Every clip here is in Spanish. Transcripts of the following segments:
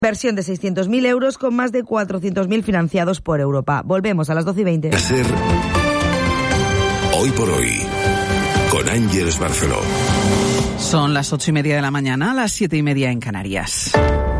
Versión de 600.000 euros con más de 400.000 financiados por Europa. Volvemos a las 12:20. Ser Hoy por Hoy, con Ángeles Barceló. Son las 8:30 de la mañana, a las 7:30 en Canarias.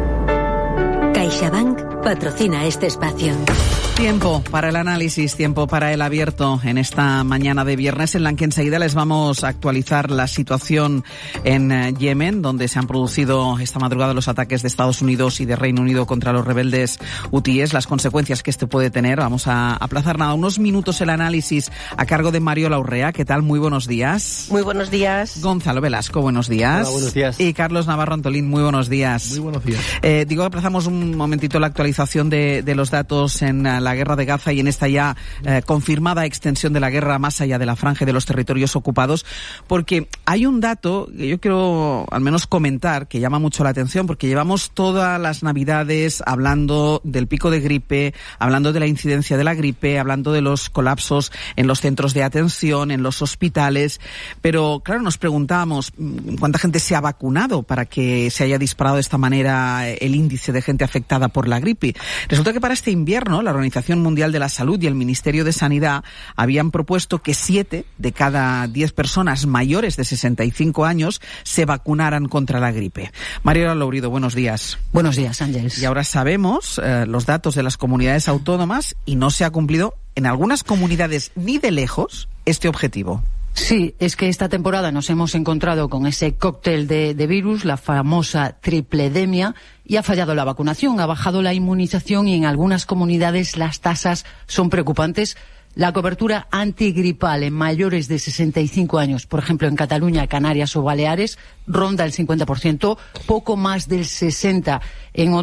CaixaBank patrocina este espacio. Tiempo para el análisis, tiempo para el abierto en esta mañana de viernes, en la que enseguida les vamos a actualizar la situación en Yemen, donde se han producido esta madrugada los ataques de Estados Unidos y de Reino Unido contra los rebeldes hutíes, las consecuencias que este puede tener. Vamos a aplazar unos minutos el análisis a cargo de Mariola Urrea. ¿Qué tal? Muy buenos días. Muy buenos días. Gonzalo Velasco, buenos días. Hola, buenos días. Y Carlos Navarro Antolín, muy buenos días. Muy buenos días. Digo que aplazamos un momentito la actualización de los datos en la guerra de Gaza y en esta ya confirmada extensión de la guerra más allá de la franja y de los territorios ocupados, porque hay un dato que yo quiero al menos comentar que llama mucho la atención, porque llevamos todas las Navidades hablando del pico de gripe, hablando de la incidencia de la gripe, hablando de los colapsos en los centros de atención, en los hospitales, pero claro, nos preguntamos cuánta gente se ha vacunado para que se haya disparado de esta manera el índice de gente afectada por la gripe. Resulta que para este invierno la Organización Mundial de la Salud y el Ministerio de Sanidad habían propuesto que 7 de cada 10 personas mayores de 65 años se vacunaran contra la gripe. Mariola Lourido, buenos días. Buenos días, Ángeles. Y ahora sabemos los datos de las comunidades autónomas y no se ha cumplido en algunas comunidades ni de lejos este objetivo. Sí, es que esta temporada nos hemos encontrado con ese cóctel de virus, la famosa tripledemia, y ha fallado la vacunación, ha bajado la inmunización y en algunas comunidades las tasas son preocupantes. La cobertura antigripal en mayores de 65 años, por ejemplo en Cataluña, Canarias o Baleares, ronda el 50%, poco más del 60% en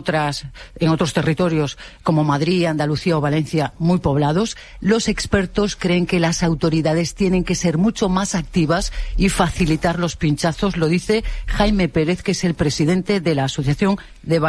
otros territorios como Madrid, Andalucía o Valencia, muy poblados. Los expertos creen que las autoridades tienen que ser mucho más activas y facilitar los pinchazos, lo dice Jaime Pérez, que es el presidente de la Asociación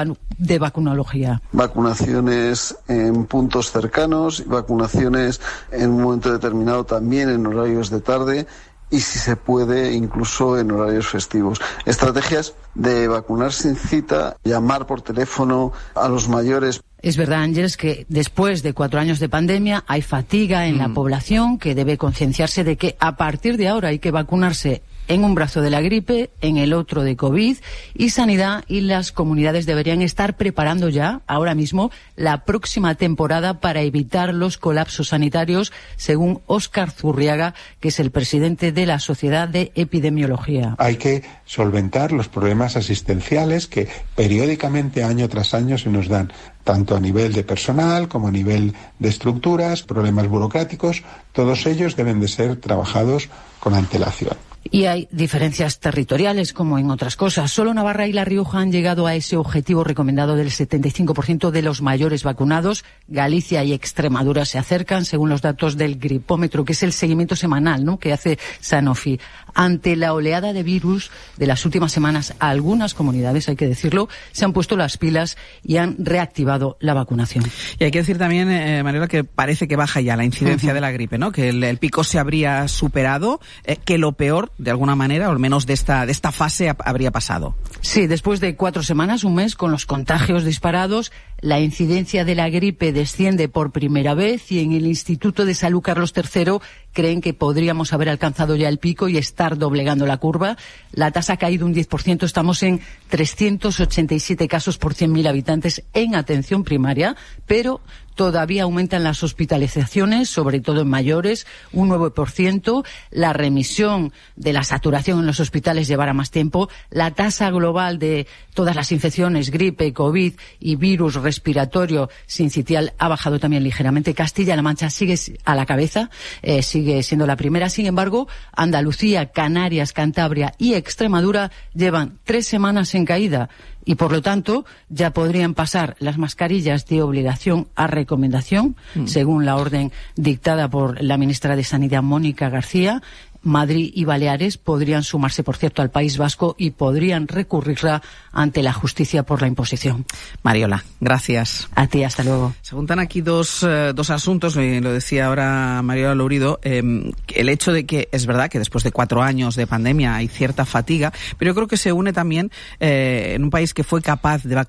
de Vacunología. Vacunaciones en puntos cercanos, vacunaciones en un momento determinado también en horarios de tarde y, si se puede, incluso en horarios festivos. Estrategias de vacunar sin cita, llamar por teléfono a los mayores. Es verdad, Ángeles, que después de 4 años de pandemia hay fatiga en la población que debe concienciarse de que a partir de ahora hay que vacunarse en un brazo de la gripe, en el otro de COVID, y Sanidad y las comunidades deberían estar preparando ya, ahora mismo, la próxima temporada para evitar los colapsos sanitarios, según Óscar Zurriaga, que es el presidente de la Sociedad de Epidemiología. Hay que solventar los problemas asistenciales que periódicamente, año tras año, se nos dan, tanto a nivel de personal como a nivel de estructuras, problemas burocráticos. Todos ellos deben de ser trabajados con antelación. Y hay diferencias territoriales, como en otras cosas. Solo Navarra y La Rioja han llegado a ese objetivo recomendado del 75% de los mayores vacunados. Galicia y Extremadura se acercan, según los datos del gripómetro, que es el seguimiento semanal, ¿no?, que hace Sanofi. Ante la oleada de virus de las últimas semanas, algunas comunidades, hay que decirlo, se han puesto las pilas y han reactivado la vacunación. Y hay que decir también, Mariola, que parece que baja ya la incidencia de la gripe, ¿no?, que el pico se habría superado, que lo peor, de alguna manera, o al menos de esta fase, habría pasado. Sí, después de 4 semanas, un mes, con los contagios disparados, la incidencia de la gripe desciende por primera vez y en el Instituto de Salud Carlos III creen que podríamos haber alcanzado ya el pico y estar doblegando la curva. La tasa ha caído un 10%, estamos en 387 casos por 100.000 habitantes en atención primaria, pero todavía aumentan las hospitalizaciones, sobre todo en mayores, un 9%. La remisión de la saturación en los hospitales llevará más tiempo. La tasa global de todas las infecciones, gripe, COVID y virus respiratorio sincitial ha bajado también ligeramente. Castilla-La Mancha sigue a la cabeza, sigue siendo la primera. Sin embargo, Andalucía, Canarias, Cantabria y Extremadura llevan 3 semanas en caída. Y, por lo tanto, ya podrían pasar las mascarillas de obligación a recomendación, según la orden dictada por la ministra de Sanidad, Mónica García. Madrid y Baleares podrían sumarse, por cierto, al País Vasco y podrían recurrirla ante la justicia por la imposición. Mariola, gracias. A ti, hasta luego. Se juntan aquí dos asuntos, lo decía ahora Mariola Lourido, el hecho de que es verdad que después de 4 años de pandemia hay cierta fatiga, pero yo creo que se une también en un país que fue capaz de